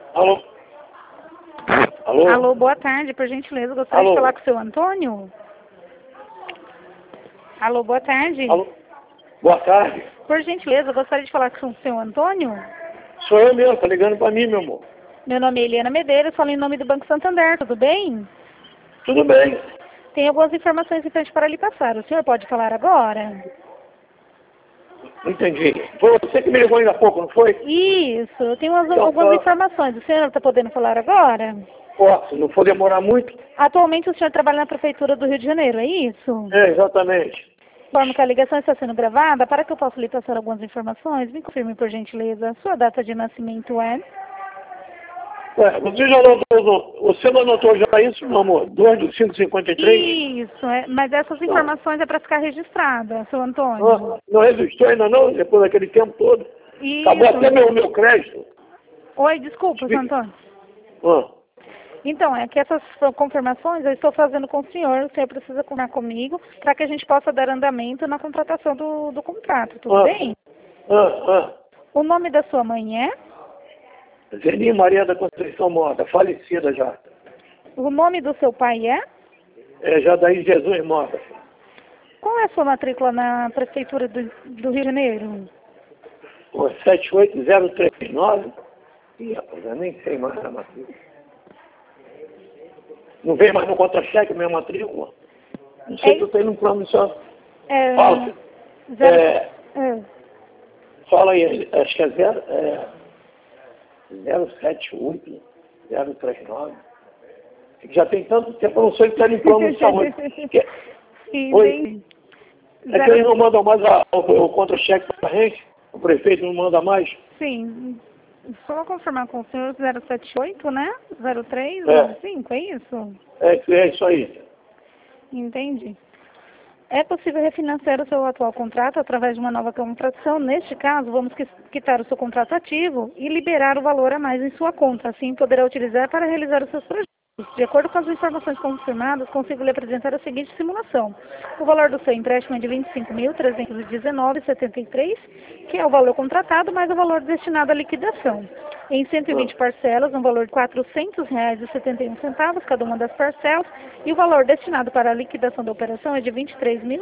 Alô? Alô? Alô, boa tarde, por gentileza, gostaria de falar com o seu Antônio? Alô, boa tarde. Alô? Boa tarde. Por gentileza, gostaria de falar com o seu Antônio? Sou eu mesmo, tá ligando pra mim, meu amor. Meu nome é Eliana Medeiros, falo em nome do Banco Santander, tudo bem? Tudo bem. Tem algumas informações importantes para lhe passar. O senhor pode falar agora? Não entendi. Foi você que me ligou ainda há pouco, não foi? Isso, eu tenho Então, algumas informações. O senhor está podendo falar agora? Posso, não for demorar muito? Atualmente o senhor trabalha na Prefeitura do Rio de Janeiro, é isso? É, exatamente. Informo que a ligação está sendo gravada. Para que eu possa lhe passar algumas informações, me confirme, por gentileza, sua data de nascimento é? Ué, você não anotou já isso, meu amor? 2/5/53? Isso, mas essas informações é para ficar registrada, seu Antônio. Não resistiu ainda não, depois daquele tempo todo? Acabou Isso. até meu crédito. Oi, desculpa, seu Antônio. Ah, Então, é que essas confirmações eu estou fazendo com o senhor precisa confirmar comigo para que a gente possa dar andamento na contratação do contrato, tudo bem? O nome da sua mãe é? Zeni Maria da Conceição Mota, falecida já. O nome do seu pai é? É Jadaí Jesus Mota. Qual é a sua matrícula na Prefeitura do Rio de Janeiro? 78039. Ih, rapaz, eu nem sei mais a matrícula. Não vem mais no contra-cheque minha matrícula? Não sei se eu tenho um plano só. Fala. Fala aí, acho que é 078039. Já tem tanto tempo, eu não sei se está em plano de saúde. Oi? É que eles não mandam mais o contra-cheque para a gente? O prefeito não manda mais? Sim. Só confirmar com o senhor 078, né? 0395, é isso? É isso aí. Entendi. É possível refinanciar o seu atual contrato através de uma nova contratação. Neste caso, vamos quitar o seu contrato ativo e liberar o valor a mais em sua conta. Assim, poderá utilizar para realizar os seus projetos. De acordo com as informações confirmadas, consigo lhe apresentar a seguinte simulação. O valor do seu empréstimo é de R$ 25.319,73, que é o valor contratado, mais o valor destinado à liquidação. Em 120 parcelas, um valor de R$ 400,71 cada uma das parcelas, e o valor destinado para a liquidação da operação é de R$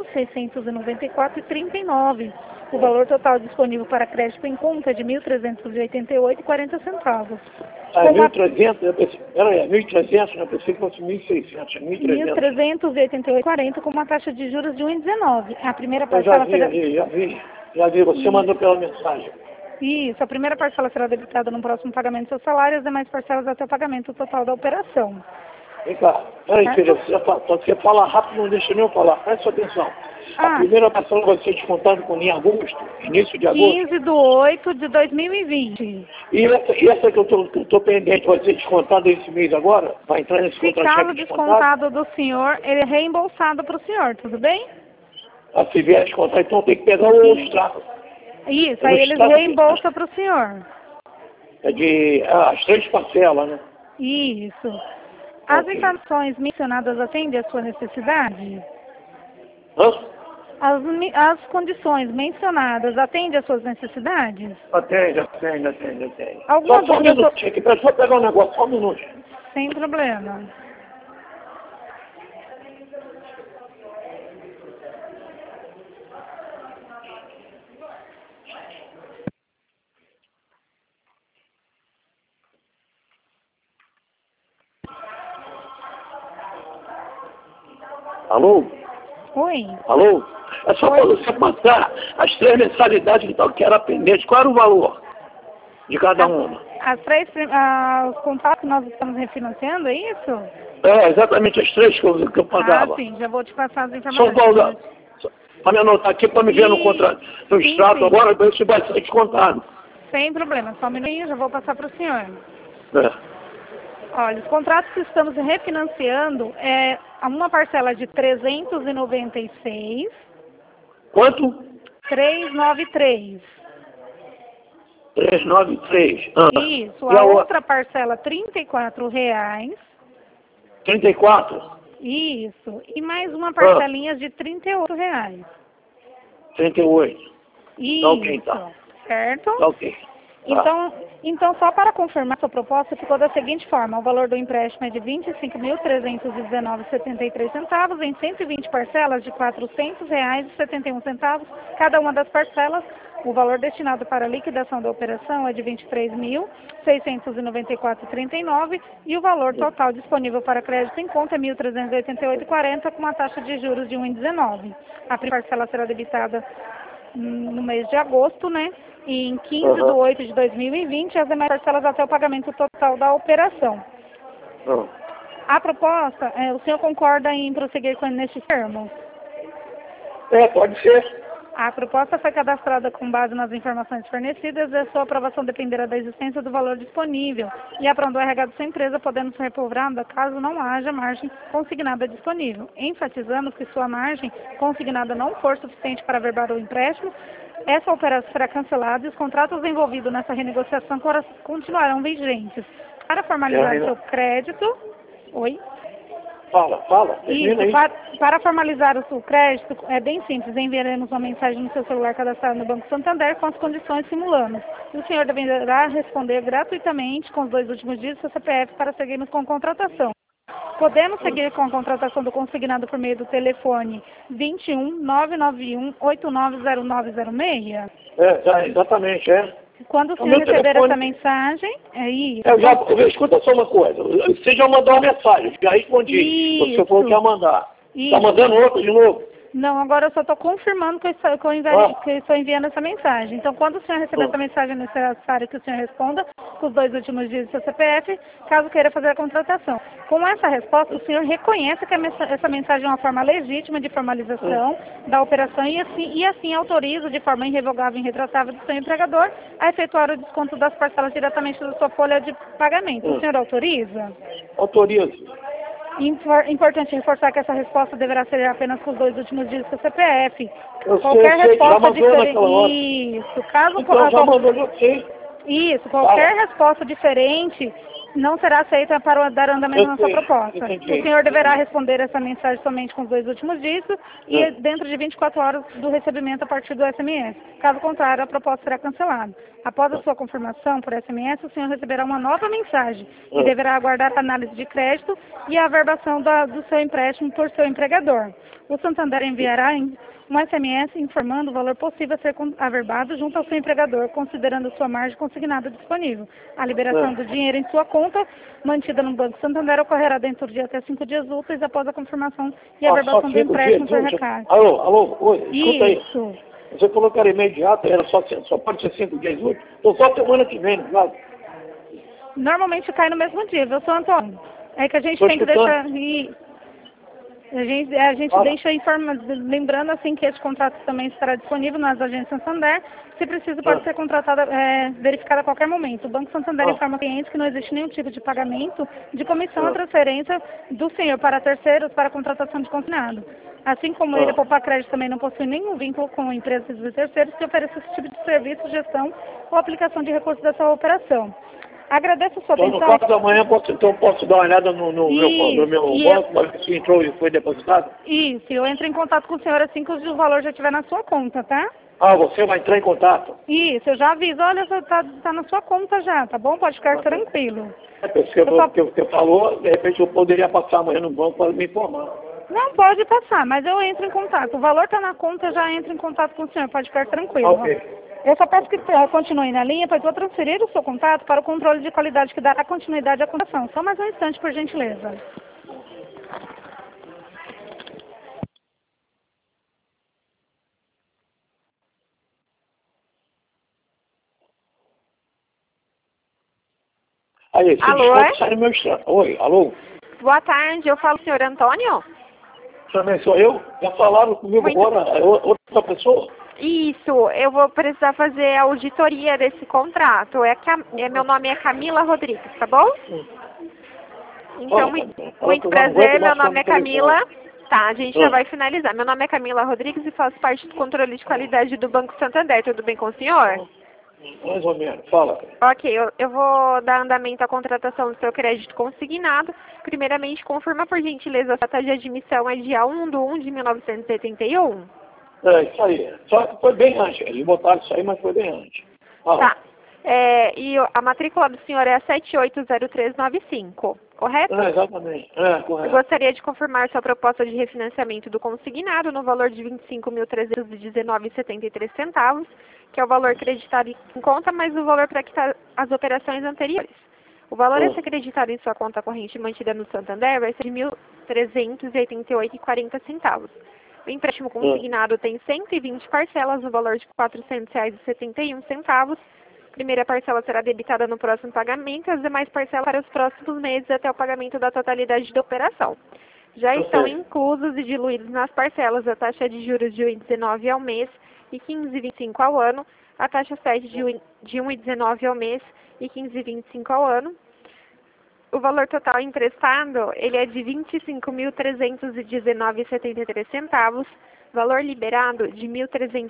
23.694,39. O valor total disponível para crédito em conta é de R$ 1.388,40. Ah, 1.300? Peraí, 1.300, eu pensei que fosse 1.600, 1.300. 1.388,40 com uma taxa de juros de 1,19. A primeira parcela Já vi, você mandou pela mensagem. Isso, a primeira parcela será debitada no próximo pagamento do seu salário e as demais parcelas até o pagamento total da operação. Vem cá, peraí, filha, você fala rápido, não deixa nem eu falar, presta atenção. A primeira parcela vai ser descontada em agosto, início de agosto. 15/8/2020. E essa que eu tô pendente vai ser descontada esse mês agora? Vai entrar nesse contra-cheque descontado? Se caso descontado do senhor, ele é reembolsado para o senhor, tudo bem? Se vier descontar, então tem que pegar o extrato. Isso, aí eles reembolsam para o senhor. É de as 3 parcelas, né? Isso. As informações mencionadas atendem à sua necessidade? As condições mencionadas atendem às suas necessidades? Atende. Alguma Só um minutinho aqui, só pegar um negócio, só um minuto. Sem problema. Alô? Oi? Alô? É só para você passar as 3 mensalidades então, que era pendente. Qual era o valor de cada uma? Os contratos que nós estamos refinanciando, é isso? É, exatamente as 3 coisas que eu pagava. Sim, já vou te passar as informações. Para me anotar aqui, para me ver no contrato, no extrato agora, ver se vai ser descontado. Sem problema, só um minutinho, já vou passar para o senhor. Olha, os contratos que estamos refinanciando é uma parcela de 396. Quanto? 393. 393. Isso, a outra parcela R$ 34,00. 34? Isso, e mais uma parcelinha de R$ 38,00. 38. Isso, Tá ok, tá. Certo? Tá ok. Então, só para confirmar sua proposta, ficou da seguinte forma: o valor do empréstimo é de R$ 25.319,73 em 120 parcelas de R$ 400,71 cada uma das parcelas. O valor destinado para a liquidação da operação é de R$ 23.694,39 e o valor total disponível para crédito em conta é R$ 1.388,40 com uma taxa de juros de 1,19. A primeira parcela será debitada no mês de agosto, né? E em 15/8/2020, as demais parcelas até o pagamento total da operação. A proposta, o senhor concorda em prosseguir nesses termos? Pode ser. A proposta foi cadastrada com base nas informações fornecidas e a sua aprovação dependerá da existência do valor disponível e a pronto do RH da sua empresa, podendo ser recobrada caso não haja margem consignada disponível. Enfatizamos que sua margem consignada não for suficiente para averbar o empréstimo, essa operação será cancelada e os contratos envolvidos nessa renegociação continuarão vigentes. Para formalizar seu crédito... Oi? Fala. Isso, para formalizar o seu crédito, é bem simples. Enviaremos uma mensagem no seu celular cadastrado no Banco Santander com as condições simulando. E o senhor deverá responder gratuitamente com os 2 últimos dígitos do seu CPF para seguirmos com a contratação. Podemos seguir com a contratação do consignado por meio do telefone 21 991 890906? Exatamente, Quando o senhor receber essa mensagem, é isso. Escuta só uma coisa. Você já mandou uma mensagem, já respondi. Você falou que ia mandar. Está mandando outra de novo? Não, agora eu só estou confirmando que eu estou enviando essa mensagem. Então, quando o senhor receber essa mensagem, é necessário que o senhor responda com os 2 últimos dígitos do seu CPF, caso queira fazer a contratação. Com essa resposta, o senhor reconhece que essa mensagem é uma forma legítima de formalização da operação e assim autoriza de forma irrevogável e irretratável do seu empregador a efetuar o desconto das parcelas diretamente da sua folha de pagamento. O senhor autoriza? Autorizo. Importante reforçar que essa resposta deverá ser apenas com os 2 últimos dígitos do CPF. Qualquer resposta diferente. Isso, caso qualquer resposta diferente não será aceita para dar andamento na sua proposta. O senhor deverá responder essa mensagem somente com os 2 últimos dígitos e dentro de 24 horas do recebimento a partir do SMS. Caso contrário, a proposta será cancelada. Após a sua confirmação por SMS, o senhor receberá uma nova mensagem e deverá aguardar a análise de crédito e a averbação do seu empréstimo por seu empregador. O Santander enviará um SMS informando o valor possível a ser averbado junto ao seu empregador, considerando sua margem consignada disponível. A liberação do dinheiro em sua conta, mantida no Banco Santander, ocorrerá dentro de até 5 dias úteis após a confirmação e a averbação do empréstimo por recarga. Alô, escuta aí. Isso. Você falou que era imediato, era só pode ser 5 dias úteis. Então só semana que vem, claro. Normalmente cai no mesmo dia, viu, seu Antônio? É que a gente tem que deixar... A gente deixa lembrando assim que esse contrato também estará disponível nas agências Santander. Se preciso, pode ser contratada, verificada a qualquer momento. O Banco Santander informa clientes que não existe nenhum tipo de pagamento de comissão ou transferência do senhor para terceiros para a contratação de consignado. Assim como ele, a Poupa Crédito também não possui nenhum vínculo com empresas de terceiros que ofereçam esse tipo de serviço, gestão ou aplicação de recursos dessa operação. Agradeço a sua atenção. Então, no caso da manhã, posso dar uma olhada no meu banco, para ver se entrou e foi depositado? Isso, eu entro em contato com o senhor assim que o valor já estiver na sua conta, tá? Você vai entrar em contato? Isso, eu já aviso. Olha, tá na sua conta já, tá bom? Pode ficar tranquilo. Você falou, de repente eu poderia passar amanhã no banco para me informar. Não, pode passar, mas eu entro em contato. O valor está na conta, eu já entro em contato com o senhor, pode ficar tranquilo. Ok. Eu só peço que continue na linha, pois vou transferir o seu contato para o controle de qualidade que dará continuidade à contação. Só mais um instante, por gentileza. Aí, alô? Oi, alô? Boa tarde, eu falo com o senhor Antônio? Também sou eu? Já falaram comigo agora? Outra pessoa? Isso, eu vou precisar fazer a auditoria desse contrato. Meu nome é Camila Rodrigues, tá bom? Então, muito prazer, meu nome é Camila. Tá, a gente já vai finalizar. Meu nome é Camila Rodrigues e faço parte do controle de qualidade do Banco Santander. Tudo bem com o senhor? Mais ou menos, fala. Ok, eu vou dar andamento à contratação do seu crédito consignado. Primeiramente, confirma por gentileza a data de admissão é dia 1/1/1971. Isso aí. Só que foi bem antes. Eles botaram isso aí, mas foi bem antes. Tá. E a matrícula do senhor é a 780395, correto? Exatamente. Correto. Eu gostaria de confirmar sua proposta de refinanciamento do consignado no valor de R$ 25.319,73, que é o valor creditado em conta, mais o valor para quitar as operações anteriores. O valor a ser creditado em sua conta corrente mantida no Santander vai ser de R$ 1.388,40. O empréstimo consignado tem 120 parcelas no valor de R$ 400,71. Primeira parcela será debitada no próximo pagamento, as demais parcelas para os próximos meses até o pagamento da totalidade da operação. Já estão inclusos e diluídos nas parcelas a taxa de juros de 1,19 ao mês e 15,25 ao ano, a taxa FED de 1,19 ao mês e 15,25 ao ano. O valor total emprestado ele é de R$ 25.319,73, valor liberado de R$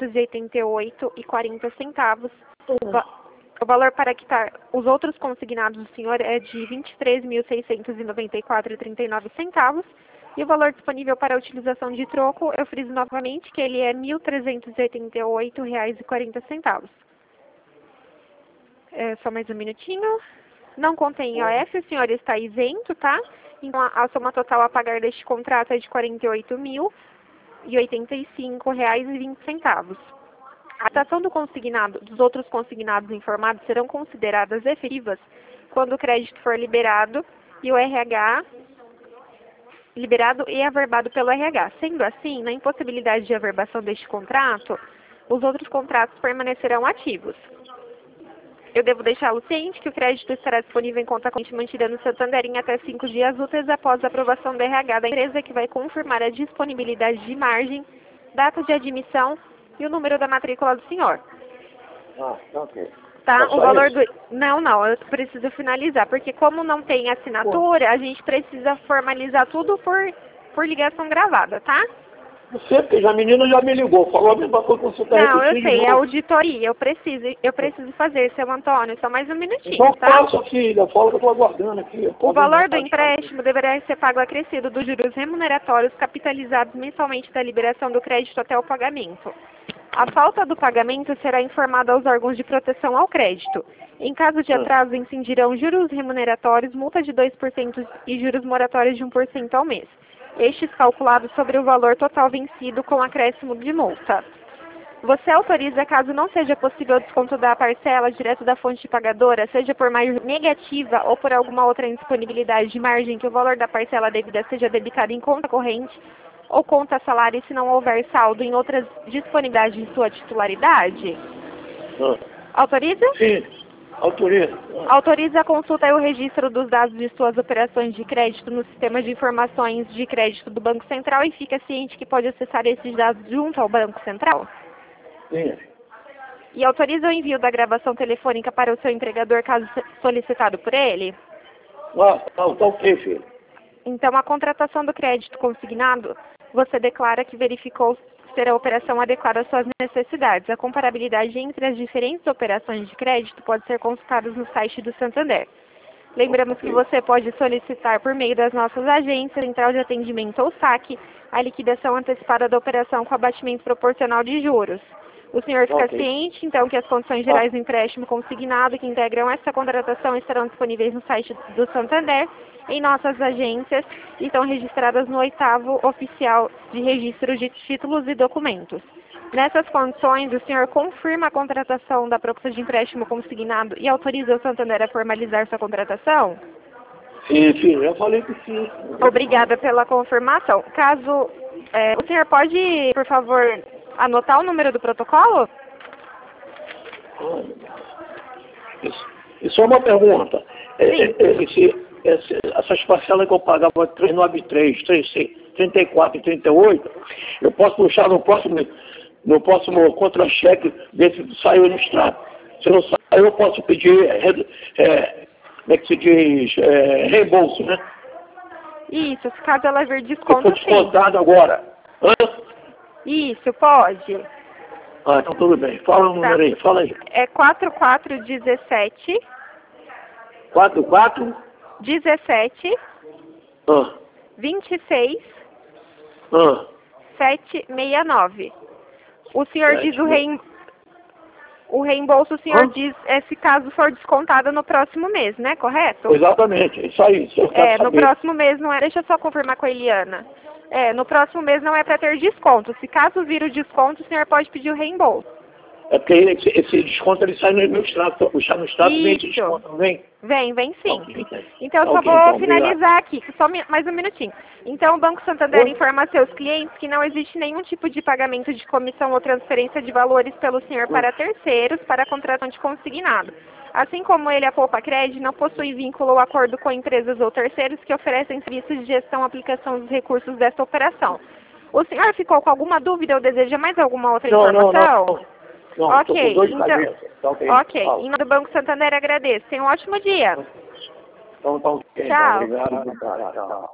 1.388,40. O valor para quitar os outros consignados do senhor é de R$ 23.694,39. E o valor disponível para a utilização de troco, eu friso novamente que ele é R$ 1.388,40. Só mais um minutinho. Não contém IOF, o senhor está isento, tá? Então a soma total a pagar deste contrato é de R$ 48.085,20. A taxação dos outros consignados informados serão consideradas efetivas quando o crédito for liberado e o RH liberado e averbado pelo RH. Sendo assim, na impossibilidade de averbação deste contrato, os outros contratos permanecerão ativos. Eu devo deixá-lo ciente que o crédito estará disponível em conta corrente mantida no Santander em até 5 dias úteis após a aprovação do RH da empresa, que vai confirmar a disponibilidade de margem, data de admissão e o número da matrícula do senhor. Ok. Tá? O valor do... Não, eu preciso finalizar, porque como não tem assinatura, a gente precisa formalizar tudo por ligação gravada, tá? Não sei, porque a menina já me ligou, falou a mesma coisa que você está repetindo. Não, eu sei, é auditoria, eu preciso fazer, seu Antônio, só mais um minutinho, então, tá? passa, filha, fala que eu estou aguardando aqui. O valor do empréstimo deverá ser pago acrescido dos juros remuneratórios capitalizados mensalmente da liberação do crédito até o pagamento. A falta do pagamento será informada aos órgãos de proteção ao crédito. Em caso de atraso, incidirão juros remuneratórios, multa de 2% e juros moratórios de 1% ao mês. Estes calculados sobre o valor total vencido com acréscimo de multa. Você autoriza, caso não seja possível o desconto da parcela direto da fonte pagadora, seja por margem negativa ou por alguma outra indisponibilidade de margem, que o valor da parcela devida seja debitado em conta corrente ou conta salário se não houver saldo em outras disponibilidades de sua titularidade? Autoriza? Sim, autoriza. Autoriza a consulta e o registro dos dados de suas operações de crédito no sistema de informações de crédito do Banco Central e fica ciente que pode acessar esses dados junto ao Banco Central? Sim. E autoriza o envio da gravação telefônica para o seu empregador, caso solicitado por ele? Tá ok, filho. Então, a contratação do crédito consignado, você declara que verificou ser a operação adequada às suas necessidades. A comparabilidade entre as diferentes operações de crédito pode ser consultada no site do Santander. Lembramos que você pode solicitar por meio das nossas agências, Central de Atendimento ou SAC, a liquidação antecipada da operação com abatimento proporcional de juros. O senhor fica ciente, então, que as condições gerais do empréstimo consignado que integram essa contratação estarão disponíveis no site do Santander, em nossas agências, e estão registradas no 8º Oficial de Registro de Títulos e Documentos. Nessas condições, o senhor confirma a contratação da proposta de empréstimo consignado e autoriza o Santander a formalizar sua contratação? Sim, filho, eu falei que sim. Obrigada pela confirmação. Caso o senhor pode, por favor, anotar o número do protocolo? Isso é uma pergunta. Essas parcelas que eu pagava 393, 34 e 38, eu posso puxar no próximo contra-cheque, ver se saiu no extrato. Se não saiu, eu posso pedir, como é que se diz, reembolso, né? Isso, caso ela vir desconto, eu estou descontado agora. Isso, pode. Então tudo bem. Fala o número aí, fala aí. É 4417. 44? 17. 26. 769. O senhor diz o O reembolso, o senhor Hã? diz, se caso for descontado no próximo mês, né? Correto? Exatamente, isso aí. Isso eu quero No saber. próximo mês não é. Deixa eu só confirmar com a Eliana. No próximo mês não é para ter desconto. Se caso vir o desconto, o senhor pode pedir o reembolso. É porque esse desconto ele sai no meu extrato. Se eu puxar no extrato, vem esse Isso. desconto, não vem? Vem sim. Ok, Então, eu só ok, vou então, finalizar aqui, só mais um minutinho. Então, o Banco Santander Oi? informa a seus clientes que não existe nenhum tipo de pagamento de comissão ou transferência de valores pelo senhor para terceiros para a contratação de consignado. Assim como ele, a Poupa Cred, não possui vínculo ou acordo com empresas ou terceiros que oferecem serviços de gestão e aplicação dos recursos desta operação. O senhor ficou com alguma dúvida ou deseja mais alguma outra informação? Não, Ok, estou com dor de então- cabeça. Tá ok. Ok, Fala. em nome do Banco Santander agradeço. Tenha um ótimo dia. Então, tá ok. Tchau. Obrigado. Tchau.